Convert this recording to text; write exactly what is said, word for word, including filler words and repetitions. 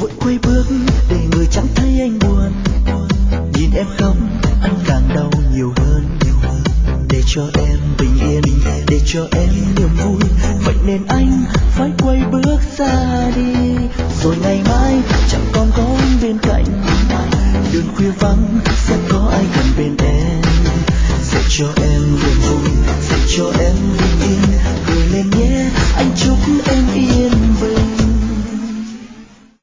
vội quay bước để người chẳng thấy anh buồn. Nhìn em khóc anh càng đau nhiều hơn. Để cho em bình yên, để cho em niềm vui, vậy nên anh phải quay bước ra đi. Rồi ngày mai chẳng còn có anh bên cạnh, đường khuya vắng sẽ có ai gần bên em. Dạy cho em niềm vui, dạy cho em